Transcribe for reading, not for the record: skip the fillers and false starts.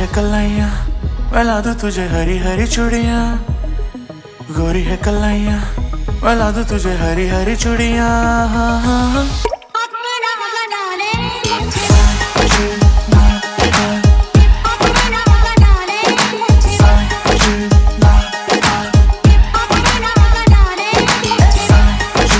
है कलाइयाँ मैं ला दूँ तुझे हरी हरी चूड़ियाँ, गोरी है कलाइयाँ मैं ला दूँ तुझे हरी हरी चूड़ियाँ।